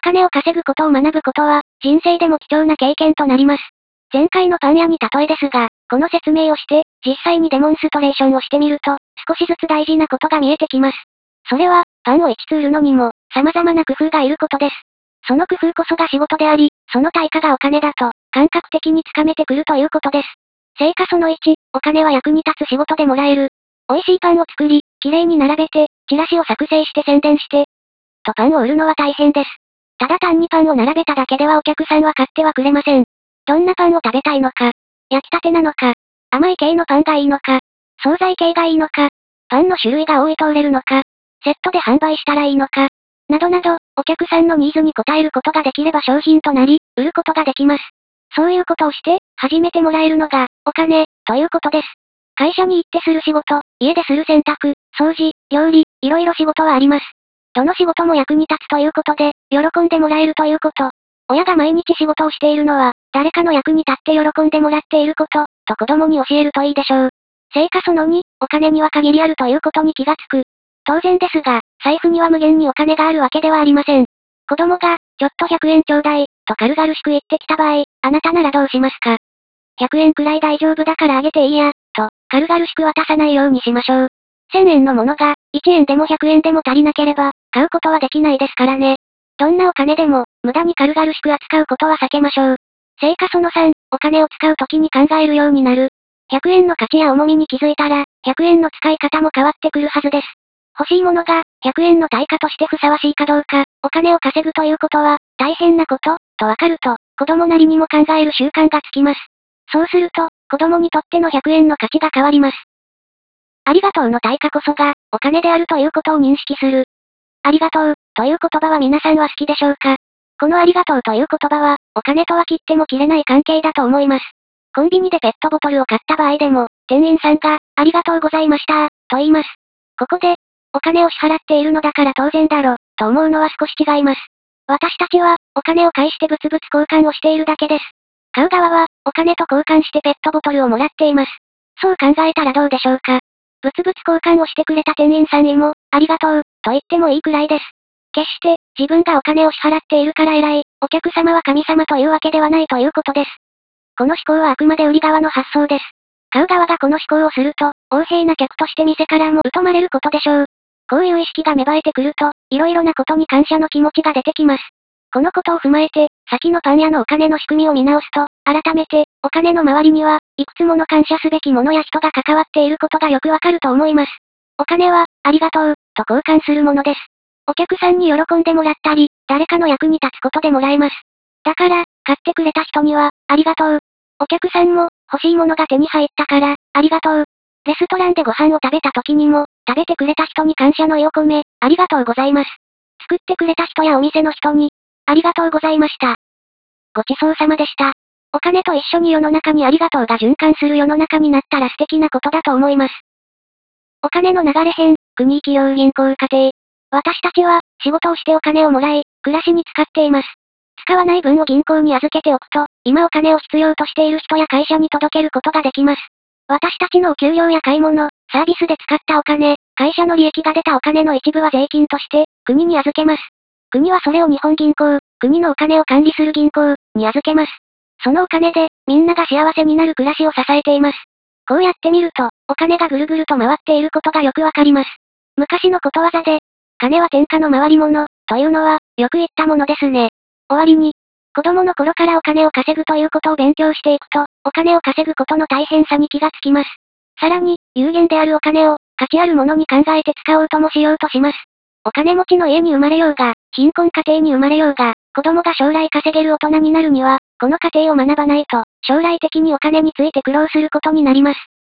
金を稼ぐことを学ぶことは、人生でも貴重な経験となります。前回のパン屋に例えですが、この説明をして、実際にデモンストレーションをしてみると、少しずつ大事なことが見えてきます。それは、パンを1通売るのにも、様々な工夫がいることです。その工夫こそが仕事であり、その対価がお金だと、感覚的につかめてくるということです。成果その1、お金は役に立つ仕事でもらえる。美味しいパンを作り、綺麗に並べて、チラシを作成して宣伝して、とパンを売るのは大変です。ただ単にパンを並べただけではお客さんは買ってはくれません。どんなパンを食べたいのか、焼きたてなのか、甘い系のパンがいいのか、惣菜系がいいのか、パンの種類が多いと売れるのか、セットで販売したらいいのか、などなど、お客さんのニーズに応えることができれば商品となり、売ることができます。そういうことをして、始めてもらえるのが、お金、ということです。会社に行ってする仕事、家でする洗濯、掃除、料理、いろいろ仕事はあります。どの仕事も役に立つということで、喜んでもらえるということ。親が毎日仕事をしているのは、誰かの役に立って喜んでもらっていること、と子供に教えるといいでしょう。成果その2、お金には限りあるということに気がつく。当然ですが、財布には無限にお金があるわけではありません。子供が、ちょっと100円ちょうだい、と軽々しく言ってきた場合、あなたならどうしますか？ 100 円くらい大丈夫だからあげていいや、と、軽々しく渡さないようにしましょう。1000円のものが、1円でも100円でも足りなければ、買うことはできないですからね。どんなお金でも、無駄に軽々しく扱うことは避けましょう。成果その3、お金を使うときに考えるようになる。100円の価値や重みに気づいたら、100円の使い方も変わってくるはずです。欲しいものが、100円の対価としてふさわしいかどうか、お金を稼ぐということは、大変なこと、とわかると、子供なりにも考える習慣がつきます。そうすると、子供にとっての100円の価値が変わります。ありがとうの対価こそが、お金であるということを認識する。ありがとう、という言葉は皆さんは好きでしょうか？このありがとうという言葉は、お金とは切っても切れない関係だと思います。コンビニでペットボトルを買った場合でも、店員さんが、ありがとうございました、と言います。ここで、お金を支払っているのだから当然だろ、と思うのは少し違います。私たちは、お金を返して物々交換をしているだけです。買う側は、お金と交換してペットボトルをもらっています。そう考えたらどうでしょうか。物々交換をしてくれた店員さんにも、ありがとう、と言ってもいいくらいです。決して、自分がお金を支払っているから偉い、お客様は神様というわけではないということです。この思考はあくまで売り側の発想です。買う側がこの思考をすると、横柄な客として店からも疎まれることでしょう。こういう意識が芽生えてくると、いろいろなことに感謝の気持ちが出てきます。このことを踏まえて、先のパン屋のお金の仕組みを見直すと、改めて、お金の周りには、いくつもの感謝すべきものや人が関わっていることがよくわかると思います。お金は、ありがとう、と交換するものです。お客さんに喜んでもらったり、誰かの役に立つことでもらえます。だから、買ってくれた人には、ありがとう。お客さんも、欲しいものが手に入ったから、ありがとう。レストランでご飯を食べた時にも、食べてくれた人に感謝の意を込め、ありがとうございます。作ってくれた人やお店の人に、ありがとうございました。ごちそうさまでした。お金と一緒に世の中にありがとうが循環する世の中になったら素敵なことだと思います。お金の流れ編、国企業銀行家庭。私たちは、仕事をしてお金をもらい、暮らしに使っています。使わない分を銀行に預けておくと、今お金を必要としている人や会社に届けることができます。私たちのお給料や買い物、サービスで使ったお金、会社の利益が出たお金の一部は税金として、国に預けます。国はそれを日本銀行、国のお金を管理する銀行、に預けます。そのお金で、みんなが幸せになる暮らしを支えています。こうやってみると、お金がぐるぐると回っていることがよくわかります。昔のことわざで、金は天下の回り物、というのは、よく言ったものですね。終わりに、子供の頃からお金を稼ぐということを勉強していくと、お金を稼ぐことの大変さに気がつきます。さらに、有限であるお金を、価値あるものに考えて使おうともしようとします。お金持ちの家に生まれようが、貧困家庭に生まれようが、子供が将来稼げる大人になるには、この過程を学ばないと、将来的にお金について苦労することになります。